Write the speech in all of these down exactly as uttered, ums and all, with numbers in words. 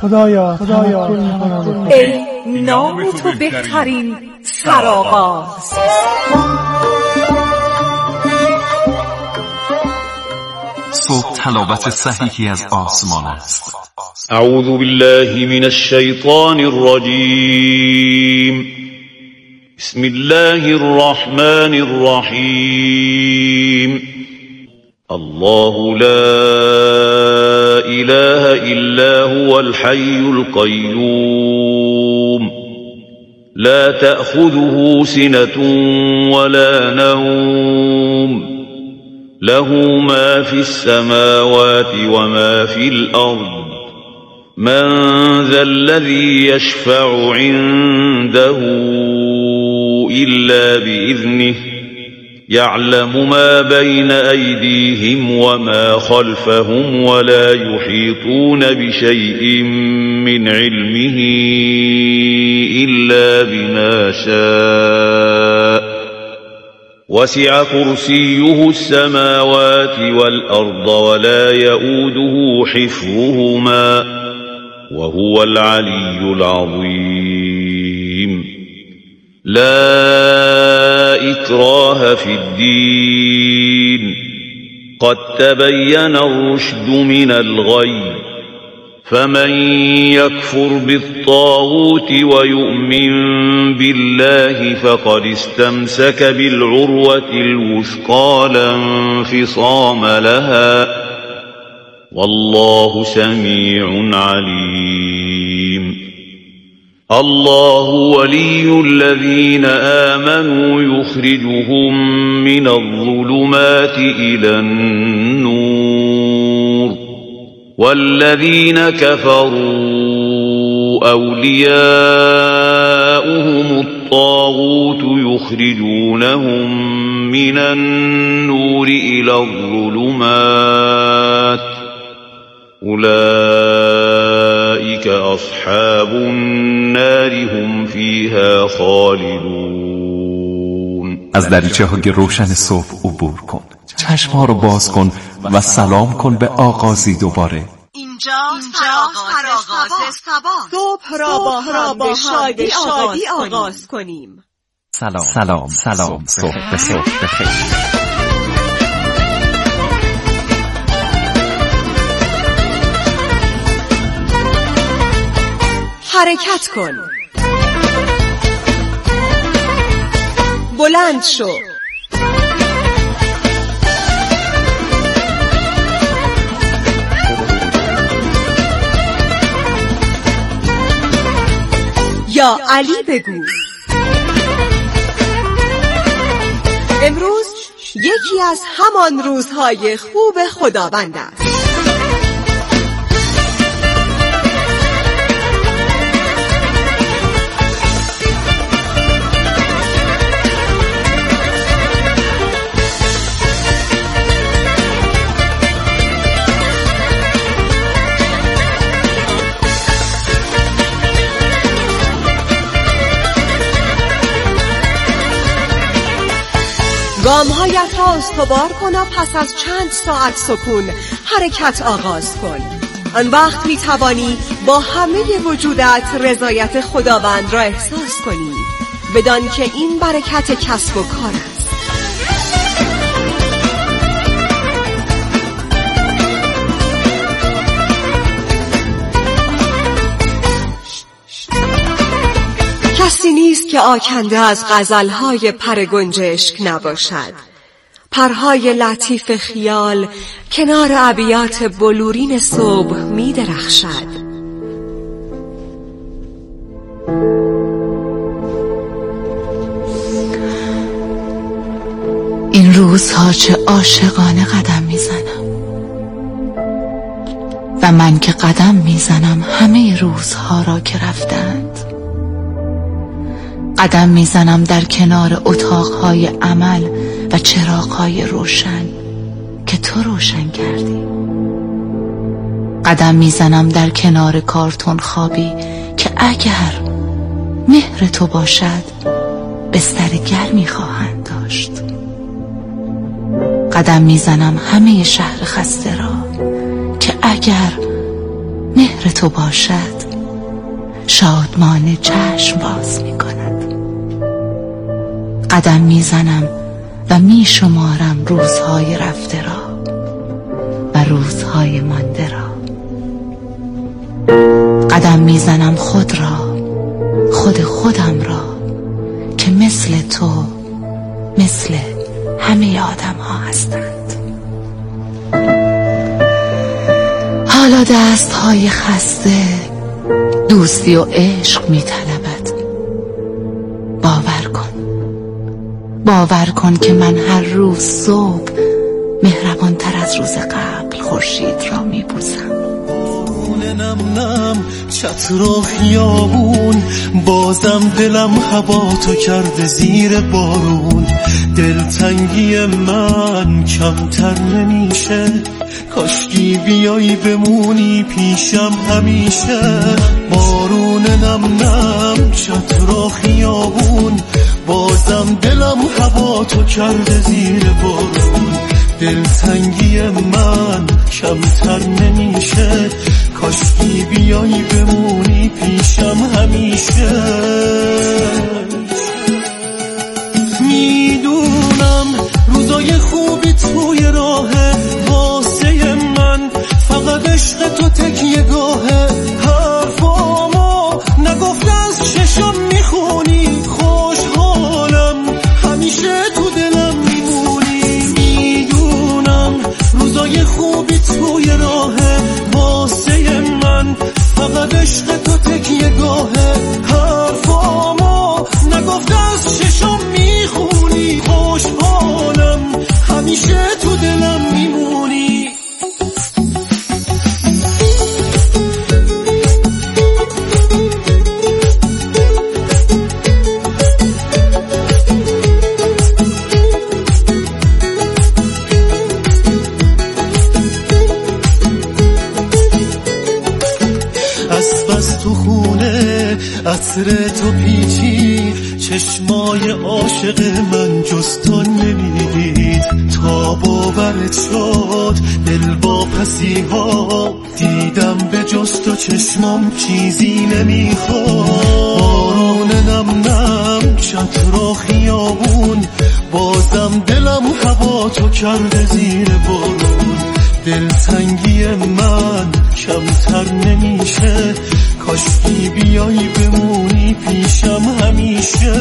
خدایا خدایا میکنم ای نام تو بهترین سرآغاز. صبح تلاوت صحیحی از آسمان است. اعوذ بالله من الشیطان الرجیم. بسم الله الرحمن الرحیم. الله لا اله الا هو الحي القيوم لا تأخذه سنة ولا نوم له ما في السماوات وما في الأرض من ذا الذي يشفع عنده إلا بإذنه يعلم ما بين أيديهم وما خلفهم ولا يحيطون بشيء من علمه إلا بما شاء وسع كرسيه السماوات والأرض ولا يؤوده حفظهما وهو العلي العظيم. لا إكراه في الدين قد تبين الرشد من الغي فمن يكفر بالطاغوت ويؤمن بالله فقد استمسك بالعروة الوثقى لا انفصام لها والله سميع عليم. الله ولي الذين آمنوا يخرجهم من الظلمات إلى النور والذين كفروا أولياؤهم الطاغوت يخرجونهم من النور إلى الظلمات أولئك أصحاب النار هم فيها خالدون. از دریچه های روشن صبح عبور کن، چشم ها رو باز کن و سلام کن به آغازی دوباره. اینجا فراغاز صباح، صبح را با شادی آغاز کنیم. سلام سلام سلام، صبح به صبح بخیر. حرکت کن، بلند شو، یا علی بگو. امروز یکی از همان روزهای خوب خداوند است. گام‌هایت را استوار کن و پس از چند ساعت سکون حرکت آغاز کن. آن وقت می توانی با همه وجودت رضایت خداوند را احساس کنی. بدان که این برکت کسب و کار است. کسی نیست که آکنده از غزلهای پر گنجشک نباشد. پرهای لطیف خیال کنار ابیات بلورین صبح می درخشد. این روزها چه عاشقانه قدم می زنم و من که قدم می زنم همه روزها را که رفتند. قدم میزنم در کنار اتاقهای عمل و چراغهای روشن که تو روشن کردی. قدم میزنم در کنار کارتون خوابی که اگر مهر تو باشد بستر گرمی خواهند داشت. قدم میزنم همه شهر خسته را که اگر مهر تو باشد شادمانه چشم باز می کند. قدم می زنم و می شمارم روزهای رفته را و روزهای مانده را. قدم می زنم خود را، خود خودم را، که مثل تو، مثل همه آدم ها هستند. حالا دست های خسته دوستی و عشق می طلبد. باور کن، باور کن که من هر روز صبح مهربان تر از روز قبل خورشید را می بوسم. نم نم چتر و خیابون، بازم دلم هوا تو کرده زیر بارون. دلتنگی من کمتر نمیشه، کاشکی بیایی بمونی پیشم همیشه. بارون نم نم چتر و خیابون، بازم دلم هوا تو کرده زیر بارون. دلتنگی من کمتر نمیشه، کاشکی بیایی بمونی پیشم همیشه. میدونم روزای خوبی توی راهه، واسه من فقط عشق تو تکیه گاهه. حرفامو نگفت از ششم میخونی، خوشحالم همیشه تو دلم میمونی. میدونم روزای خوبی توی راهه، واسه من فقط عشق تو تکیه گاهه. حرفامو نگفت از ششم میخونی، خوشحالم همیشه تو دلم میمونی. عطر تو پیچی چشمای عاشق من جز تو نمیدید. تا باورت شد دل با پسی ها، دیدم به جز تو چشمام چیزی نمیخواد. بارون نم نم چتر و خیابون، بازم دلم هوا تو کرده زیر بارون. دلتنگی من کمتر نمیشه، کاشکی بیایی بمونی پیشم همیشه.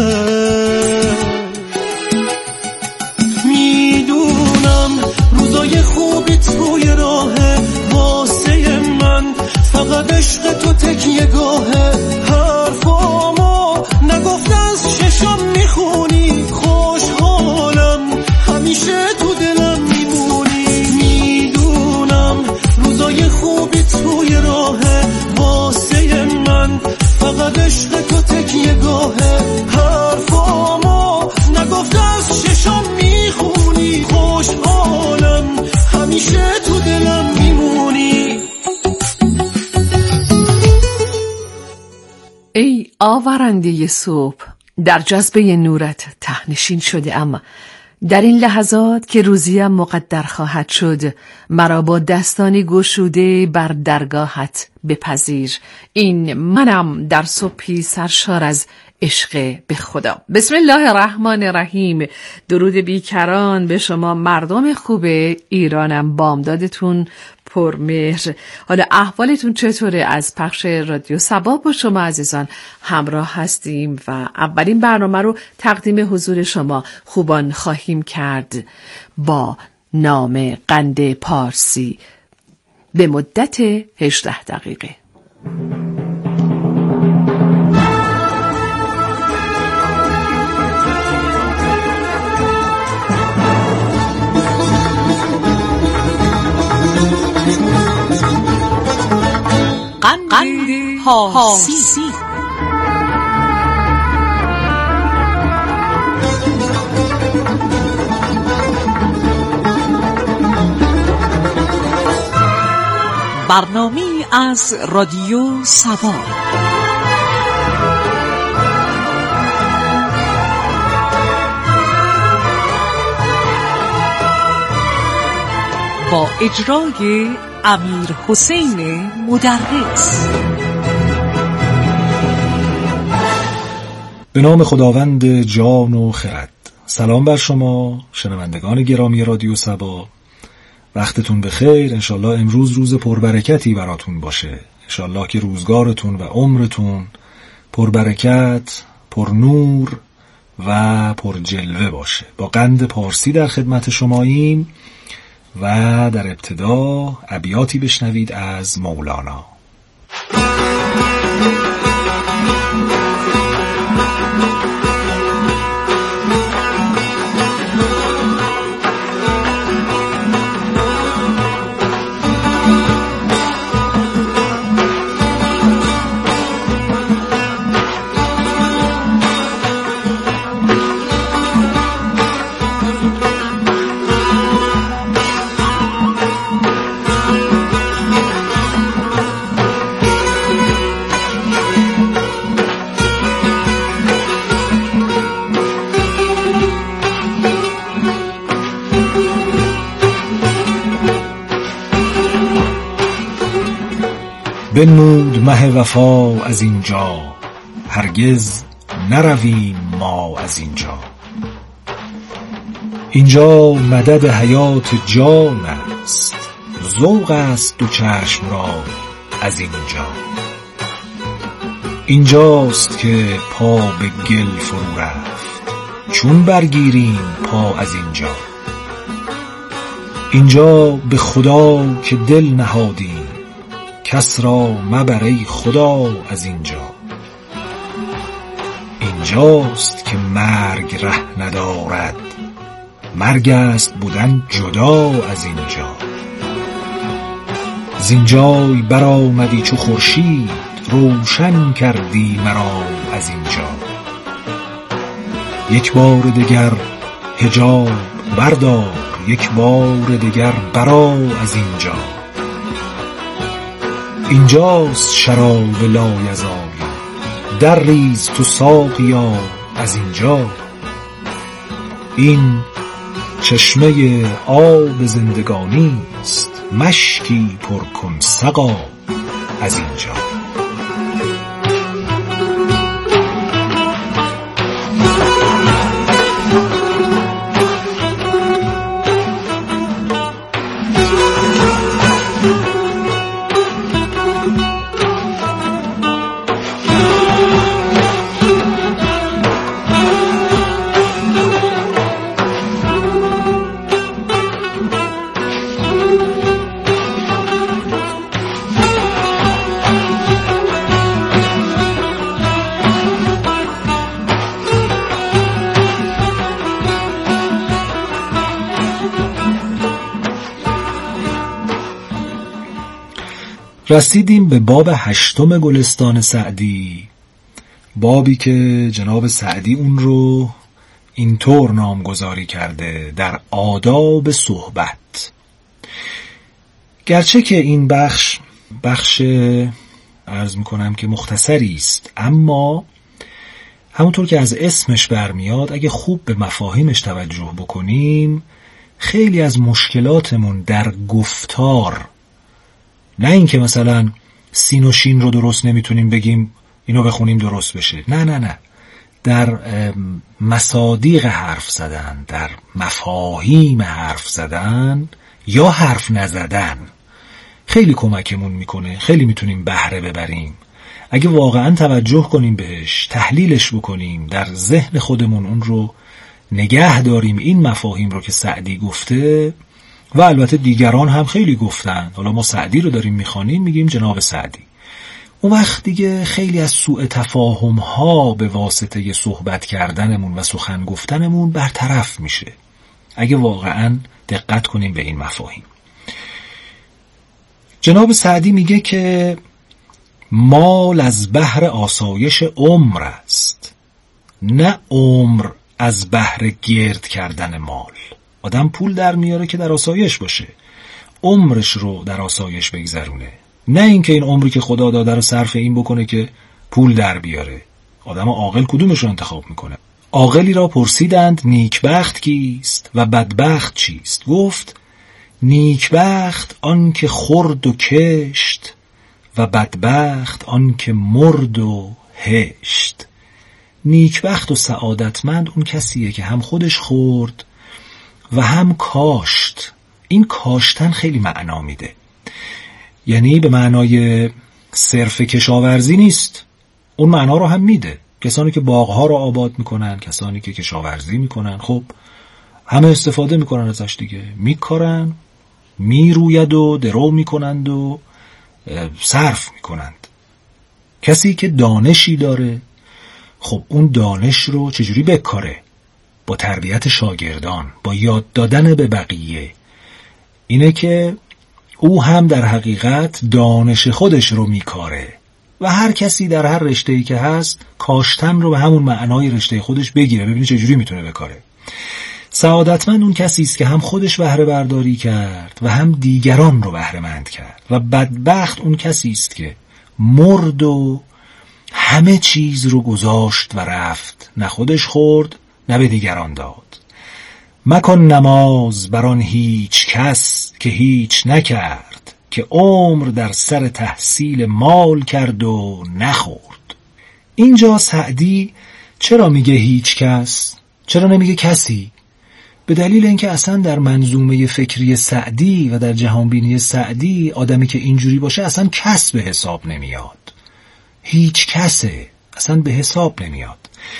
میدونم روزای خوبی توی راهه، واسه من فقط عشق تو تکیه گاهه. حرفامو نگفت از ششم میخونی، خوشحالم همیشه تو دلم میمونی. میدونم روزای خوبی توی راهه، واسه من فقط عشق تو تکیه گاهه. حرفامو نگفت از ششم میخونی، خوشحالم همیشه تو دلم میمونی. ای آورنده صبح، در جذبه نورت تهنشین شده ام. در این لحظات که روزیم مقدر خواهد شد، مرا با دستانی گشوده بر درگاهت بپذیر. این منم در صبحی سرشار از عشق به خدا. بسم الله الرحمن الرحیم. درود بیکران به شما مردم خوب ایرانم. بامدادتون پرمهر. حالا احوالتون چطوره؟ از پخش رادیو صبا با شما عزیزان همراه هستیم و اولین برنامه رو تقدیم حضور شما خوبان خواهیم کرد با نام قند پارسی به مدت هجده دقیقه. قند پارسی. برنامه از رادیو صبا. با اجرای امیر حسین مدرس. به نام خداوند جان و خرد. سلام بر شما شنوندگان گرامی رادیو صبا، وقتتون بخیر. انشالله امروز روز پربرکتی براتون باشه. انشالله که روزگارتون و عمرتون پربرکت، پر نور و پر جلوه باشه. با قند پارسی در خدمت شماییم و در ابتدا ابیاتی بشنوید از مولانا. بنمود مه وفا از اینجا، هرگز نرویم ما از اینجا. اینجا مدد حیات جان است، ذوق است دو چشم را از اینجا. اینجاست که پا به گل فرو رفت، چون برگیریم پا از اینجا. اینجا به خدا که دل نهادیم، کس را مبر ای خدا از اینجا. اینجاست که مرگ ره ندارد، مرگ است بودن جدا از اینجا. زینجای برآمدی چو خورشید، روشن کردی مرا از اینجا. یک بار دگر حجاب بردار، یک بار دگر برآ از اینجا. اینجاست شراب لایزالی، در ریز تو ساقیا از اینجا. این چشمه آب زندگانی است، مشکی پر کن سقا از اینجا. رسیدیم به باب هشتم گلستان سعدی، بابی که جناب سعدی اون رو اینطور نامگذاری کرده: در آداب صحبت. گرچه که این بخش بخش عرض میکنم که مختصری است، اما همونطور که از اسمش برمیاد اگه خوب به مفاهیمش توجه بکنیم، خیلی از مشکلاتمون در گفتار، نه این که مثلا سین و شین رو درست نمیتونیم بگیم اینو بخونیم درست بشه، نه نه نه در مصادیق حرف زدن، در مفاهیم حرف زدن یا حرف نزدن خیلی کمکمون میکنه. خیلی میتونیم بهره ببریم اگه واقعا توجه کنیم بهش، تحلیلش بکنیم، در ذهن خودمون اون رو نگه داریم، این مفاهیم رو که سعدی گفته و البته دیگران هم خیلی گفتن. حالا ما سعدی رو داریم میخوانیم، میگیم جناب سعدی. اون وقت دیگه خیلی از سوء تفاهم ها به واسطه صحبت کردنمون و سخن گفتنمون برطرف میشه اگه واقعا دقت کنیم به این مفاهیم. جناب سعدی میگه که مال از بحر آسایش عمر است، نه عمر از بحر گرد کردن مال. آدم پول در میاره که در آسایش باشه، عمرش رو در آسایش بگذرونه، نه اینکه این عمری که خدا داده رو صرف این بکنه که پول در بیاره. آدم عاقل کدومش رو انتخاب میکنه؟ عاقلی را پرسیدند نیکبخت کیست و بدبخت چیست؟ گفت نیکبخت آن که خورد و کشت و بدبخت آن که مرد و هشت. نیکبخت و سعادتمند اون کسیه که هم خودش خورد و هم کاشت. این کاشتن خیلی معنا میده، یعنی به معنای صرف کشاورزی نیست، اون معنا رو هم میده. کسانی که باغها رو آباد میکنن، کسانی که کشاورزی میکنن، خب همه استفاده میکنن ازش دیگه، میکارن، میروید و درو میکنند و صرف میکنند. کسی که دانشی داره، خب اون دانش رو چجوری بکاره؟ با تربیت شاگردان، با یاد دادن به بقیه. اینه که او هم در حقیقت دانش خودش رو میکاره و هر کسی در هر رشته‌ای که هست کاشتن رو به همون معنای رشته خودش بگیره، ببینید چجوری میتونه بکاره. سعادتمند اون کسی است که هم خودش بهره برداری کرد و هم دیگران رو بهره مند کرد. و بدبخت اون کسی است که مرد و همه چیز رو گذاشت و رفت، نه خودش خورد نه به دیگران داد. مکن نماز بران هیچ کس که هیچ نکرد، که عمر در سر تحصیل مال کرد و نخورد. اینجا سعدی چرا میگه هیچ کس؟ چرا نمیگه کسی؟ به دلیل اینکه اصلا در منظومه فکری سعدی و در جهانبینی سعدی آدمی که اینجوری باشه اصلا کس به حساب نمیاد، هیچ کسه اصلا به حساب نمیاد.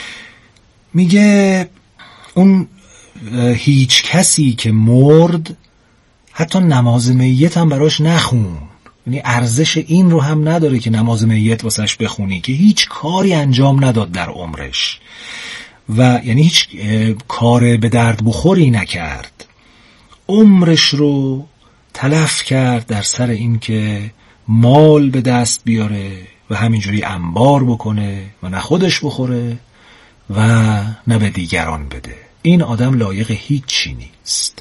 میگه اون هیچ کسی که مرد حتی نماز میت هم براش نخون، یعنی ارزش این رو هم نداره که نماز میت واسش بخونی، که هیچ کاری انجام نداد در عمرش و یعنی هیچ کار به درد بخوری نکرد، عمرش رو تلف کرد در سر این که مال به دست بیاره و همینجوری انبار بکنه و نه خودش بخوره و نه به دیگران بده. این آدم لایق هیچی نیست.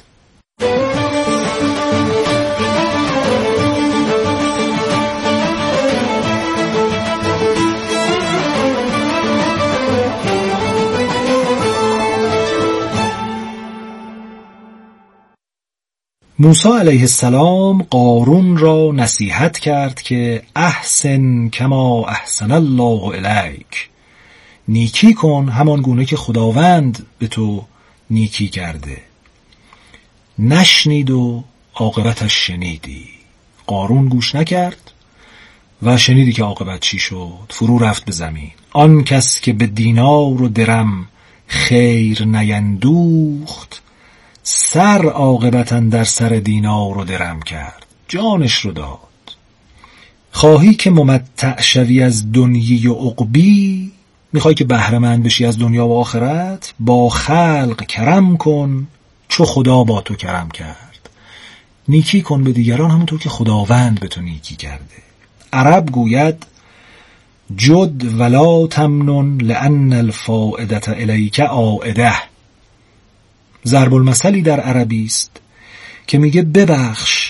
موسی علیه السلام قارون را نصیحت کرد که احسن کما احسن الله الیک، نیکی کن همان گونه که خداوند به تو نیکی کرده. نشنید و عاقبتش شنیدی. قارون گوش نکرد و شنیدی که عاقبت چی شد، فرو رفت به زمین. آن کس که به دینار و درم خیر نیندوخت، سر عاقبتاً در سر دینار و درم کرد، جانش رو داد. خواهی که ممتع شوی از دنیی و عقبی، میخوای که بهره مند بشی از دنیا و آخرت، با خلق کرم کن چو خدا با تو کرم کرد. نیکی کن به دیگران همونطور که خداوند به تو نیکی کرده. عرب گوید جد ولا تمنن لأن الفائدة الیک عائده. ضرب المثلی در عربی است که میگه ببخش،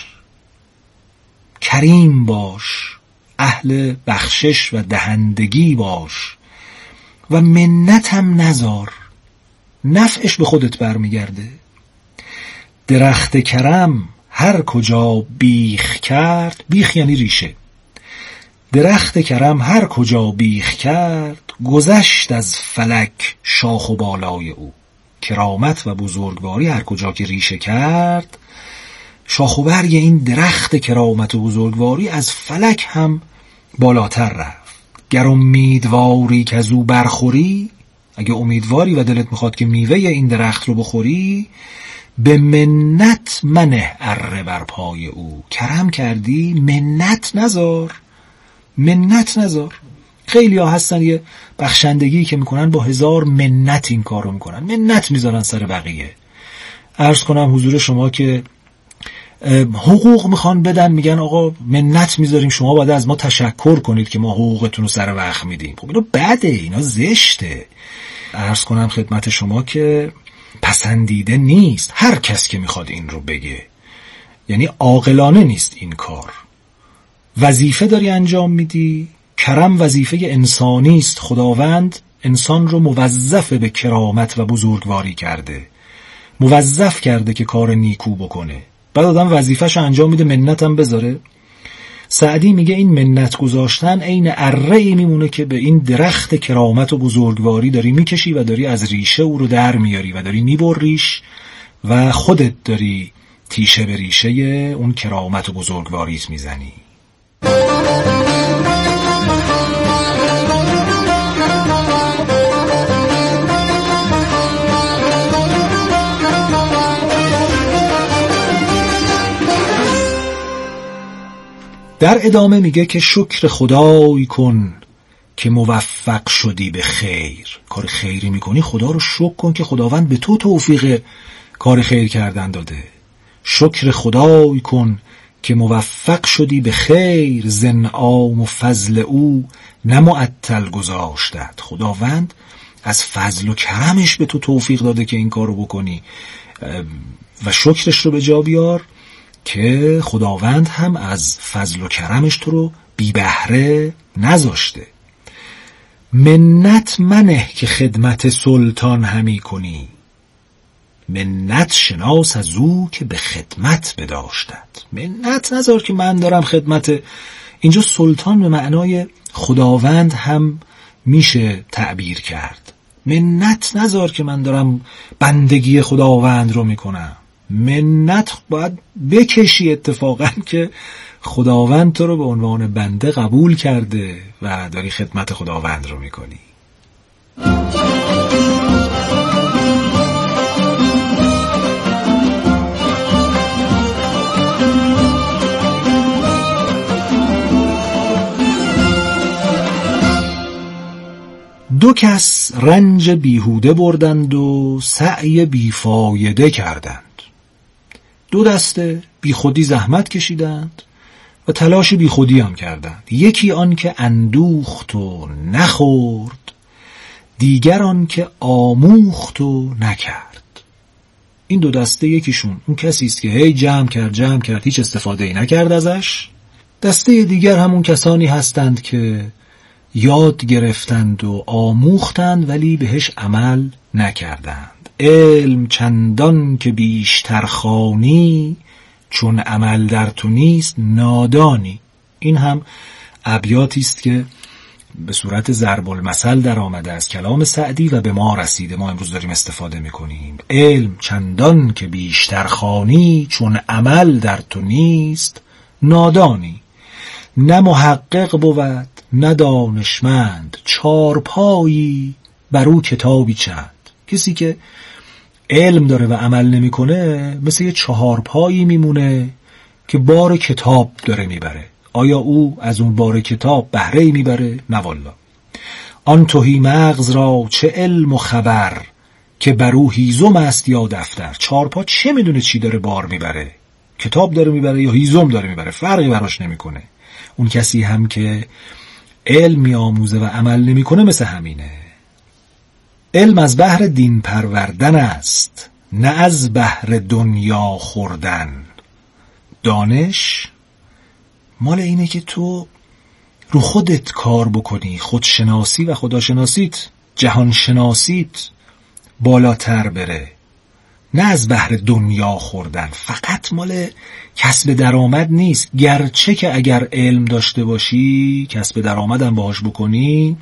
کریم باش، اهل بخشش و دهندگی باش و منت هم نذار، نفعش به خودت برمیگرده. درخت کرم هر کجا بیخ کرد، بیخ یعنی ریشه، درخت کرم هر کجا بیخ کرد، گذشت از فلک شاخ و بالای او. کرامت و بزرگواری هر کجا که ریشه کرد، شاخ و برگ این درخت کرامت و بزرگواری از فلک هم بالاتر رفت. گر امیدواری که از او برخوری، اگه امیدواری و دلت میخواد که میوه این درخت رو بخوری، به منت منه اره بر پای او. کرم کردی منت نذار، منت نذار. خیلی ها هستن یه بخشندگی که میکنن با هزار منت این کار رو میکنن، منت میذارن سر بقیه. عرض کنم حضور شما که حقوق میخوان بدن، میگن آقا منت میذاریم شما باید از ما تشکر کنید که ما حقوقتون رو سر وقت میدیم. خب اینا بده، اینا زشته. عرض کنم خدمت شما که پسندیده نیست هر کس که میخواد این رو بگه، یعنی عاقلانه نیست این کار. وظیفه داری انجام میدی، کرم وظیفه انسانی است. خداوند انسان رو موظف به کرامت و بزرگواری کرده، موظف کرده که کار نیکو بکنه. بعد آدم وظیفه‌شو انجام میده منت هم بذاره. سعدی میگه این منت گذاشتن عین اره‌ای میمونه که به این درخت کرامت و بزرگواری داری میکشی و داری از ریشه او رو در میاری و داری میبریش و خودت داری تیشه به ریشه اون کرامت و بزرگواریت میزنی. در ادامه میگه که شکر خدای کن که موفق شدی به خیر. کار خیری میکنی خدا رو شکر کن که خداوند به تو توفیق کار خیر کردن داده. شکر خدای کن که موفق شدی به خیر، ز انعام و فضل او نه معطل گذاشتت. خداوند از فضل و کرمش به تو توفیق داده که این کار رو بکنی و شکرش رو به جا بیار که خداوند هم از فضل و کرمش تو رو بی بهره نذاشته. منت منه که خدمت سلطان همی کنی، منت شناس از او که به خدمت بداشتد. منت نذار که من دارم خدمت. اینجا سلطان به معنای خداوند هم میشه تعبیر کرد. منت نذار که من دارم بندگی خداوند رو میکنم. منت باید بکشی اتفاقا که خداوند تو رو به عنوان بنده قبول کرده و داری خدمت خداوند رو میکنی. دو کس رنج بیهوده بردند و سعی بیفایده کردند. دو دسته بی خودی زحمت کشیدند و تلاش بی خودی هم کردند. یکی آن که اندوخت و نخورد، دیگر آن که آموخت و نکرد. این دو دسته یکیشون اون کسی است که هی جمع کرد جمع کرد هیچ استفاده ای نکرد ازش. دسته دیگر همون کسانی هستند که یاد گرفتند و آموختند ولی بهش عمل نکردند. علم چندان که بیشتر خوانی، چون عمل در تو نیست نادانی. این هم ابیاتی است که به صورت ضرب المثل در آمده از کلام سعدی و به ما رسیده، ما امروز داریم استفاده میکنیم. علم چندان که بیشتر خوانی، چون عمل در تو نیست نادانی. نه محقق بود نه دانشمند، چارپایی بر او کتابی چند. کسی که علم داره و عمل نمیکنه مثل یه چهارپایی میمونه که بار کتاب داره میبره. آیا او از اون بار کتاب بهره‌ای میبره؟ نه والله. آن تهی مغز را چه علم و خبر، که بر او هیزم است یا دفتر. چهارپا چه میدونه چی داره بار میبره؟ کتاب داره میبره یا هیزم داره میبره؟ فرقی براش نمیکنه. اون کسی هم که علم میآموزه و عمل نمیکنه مثل همینه. علم از بهر دین پروردن است، نه از بهر دنیا خوردن. دانش مال اینه که تو رو خودت کار بکنی، خودشناسی و خداشناسیت، جهانشناسیت بالاتر بره، نه از بهر دنیا خوردن. فقط مال کسب درآمد نیست، گرچه که اگر علم داشته باشی کسب درآمد هم باهاش بکنی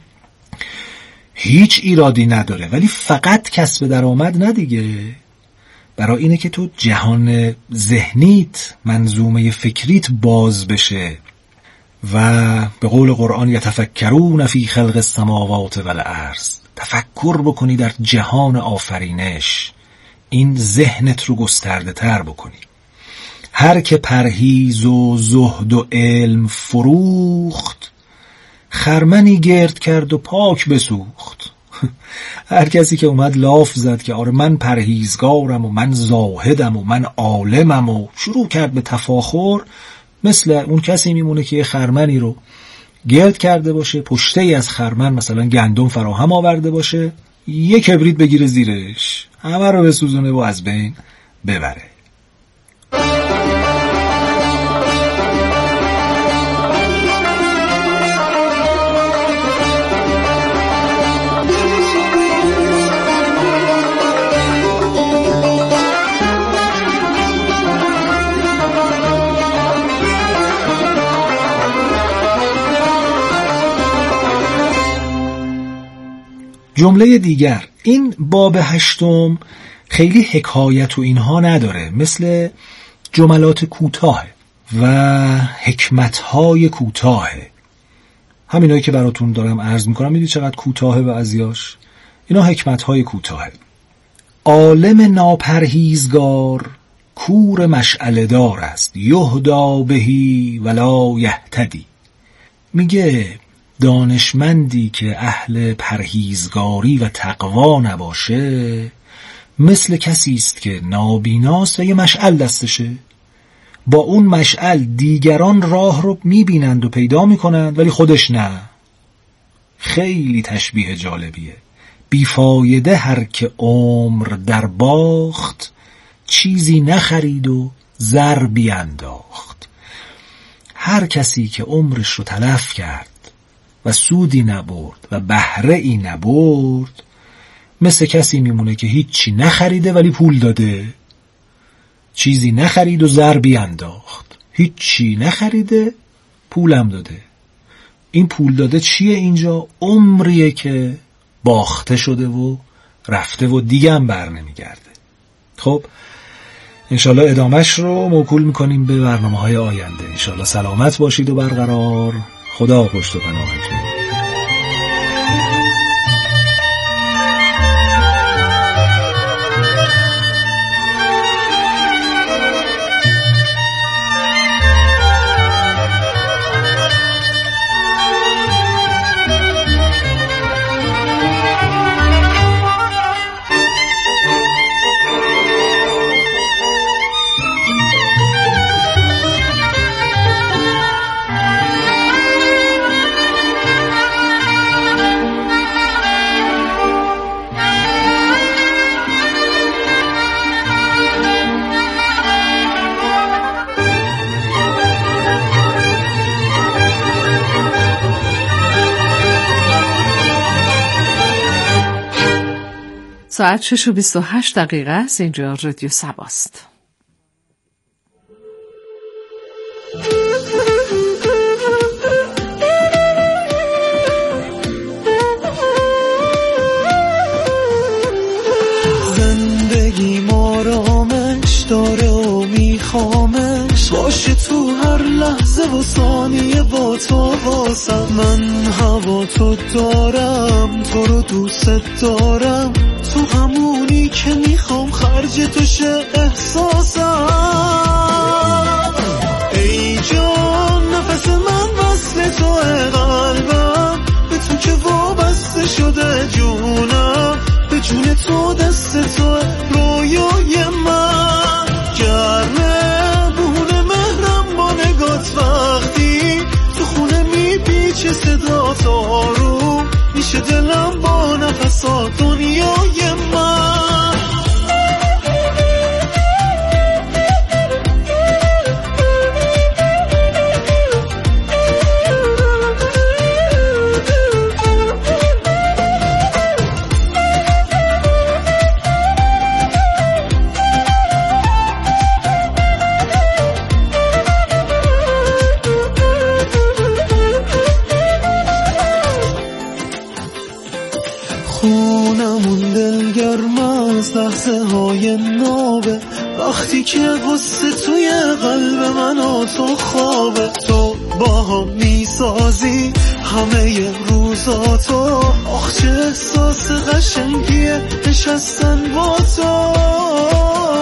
هیچ ایرادی نداره، ولی فقط کسب درآمد نه دیگه. برای اینه که تو جهان ذهنیت، منظومه فکریت باز بشه و به قول قرآن یتفکرون فی خلق السماوات والارض، تفکر بکنی در جهان آفرینش، این ذهنت رو گسترده تر بکنی. هر که پرهیز و زهد و علم فروخت، خرمنی گرد کرد و پاک بسوخت. هر کسی که اومد لاف زد که آره من پرهیزگارم و من زاهدم و من عالمم و شروع کرد به تفاخر، مثل اون کسی میمونه که یه خرمنی رو گرد کرده باشه، پشته ای از خرمن مثلا گندم فراهم آورده باشه، یه کبریت بگیره زیرش، همه رو بسوزونه و از بین ببره. جمله دیگر، این باب هشتم خیلی حکایت و اینها نداره، مثل جملات کوتاه و حکمتهای کوتاه، همینایی که براتون دارم عرض میکنم. میدید چقدر کوتاهه بعضیاش؟ اینا حکمتهای کوتاهه. عالم ناپرهیزگار کور مشعله دار است، یهدا بهی ولا یهتدی. میگه دانشمندی که اهل پرهیزگاری و تقوا نباشه مثل کسی است که نابیناست و یه مشعل دستشه. با اون مشعل دیگران راه رو میبینند و پیدا میکنند ولی خودش نه. خیلی تشبیه جالبیه. بیفایده هر که عمر در باخت، چیزی نخرید و زر بینداخت. هر کسی که عمرش رو تلف کرد و سودی نبرد و بهره ای نبرد مثل کسی میمونه که هیچی نخریده ولی پول داده. چیزی نخرید و زر بینداخت. هیچی نخریده، پولم داده. این پول داده چیه اینجا؟ عمریه که باخته شده و رفته و دیگه هم بر نمیگرده. خب انشالله ادامش رو موکول میکنیم به برنامه های آینده. انشالله سلامت باشید و برقرار. خدا پشت و پناهتون. ساعت شش و بیست و هشت دقیقه است. اینجا رادیو صباست. زندگی مارامش داره و میخوامش باشه تو هر لحظه و ثانیه با تو واسم. من هوا تو دارم، تو رو دوست دارم، تو همونی که میخوام خرج تو شه احساسم. ای جان نفس من وصل تو قلبم، به تو که وابسته شده جونم، به جون تو دست تو رویای من گرمه بونه مهرم با نگات. وقتی تو خونه میپیچه صدا تا رو میشه دلم با نفسات دنیای من. خونمون دلگرم از لحظه های نابه، وقتی که غصه توی قلب من و تو خوابه. تو با هم میسازی همه روزاتو، آخ چه احساس قشنگیه نشستن با تو.